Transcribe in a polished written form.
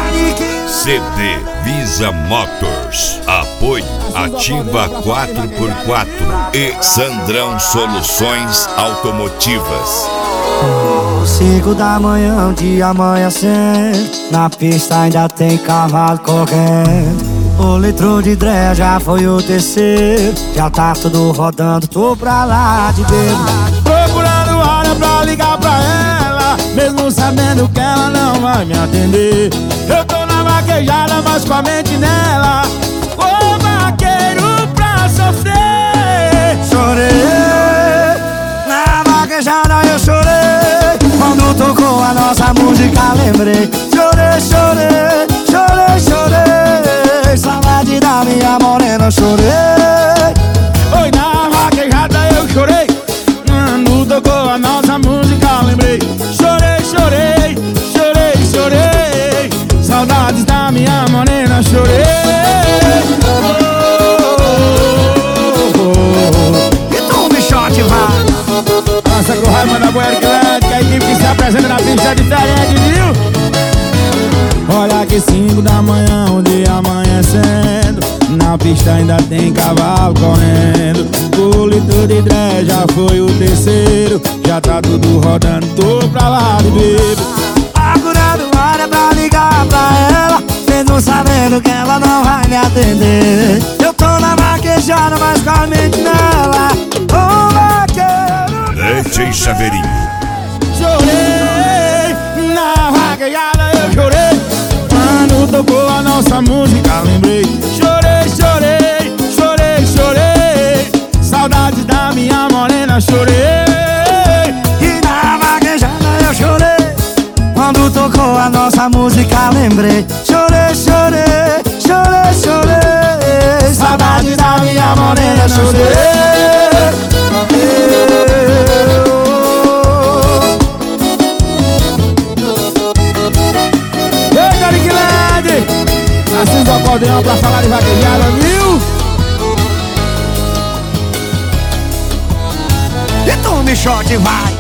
CD Visa Motors, apoio Ativa 4x4 e Sandrão Soluções Automotivas. 5 da manhã, o dia amanhecendo, na pista ainda tem cavalo correndo. O litro de dreia já foi o terceiro, já tá tudo rodando, tô pra lá de bebo. Procurando hora pra ligar pra ela, mesmo sabendo que ela não vai me atender. Eu tô na vaquejada, mas com a mente nela. Ô vaqueiro pra sofrer. Chorei, na vaquejada eu chorei, quando tocou a nossa música lembrei. Chorei, chorei, chorei, chorei, saudade da minha morena, chorei. Oi, na vaquejada eu chorei, quando tocou a nossa música lembrei. Chorei, chorei, chorei, chorei, saudades da minha morena, chorei. E tu, bichote, vai. Nossa, com raiva da Boa Ericlante, que a equipe que se apresenta na pista é diferente, viu? Olha que 5 da manhã, o dia amanhecendo, na pista ainda tem cavalo correndo. O litro de dreia já foi o terceiro, já tá tudo rodando, tô pra lá de bebo. Procurando hora pra ligar pra ela, mesmo sabendo que ela não vai me atender. Eu tô na vaquejada, mas com a mente nela. Ô vaqueiro, DJ Chaveirinho. Chorei, na vaquejada eu chorei, quando tocou a nossa música lembrei. Chorei, chorei, chorei, chorei, saudades da minha morena, chorei. e na vaquejada eu chorei, quando tocou a nossa música lembrei. Chorei, chorei, chorei, chorei, saudade da minha morena, chorei. Eita, Ericlante, assim do acordeão pra falar de vaquejada, viu? E tu, bichote, vai.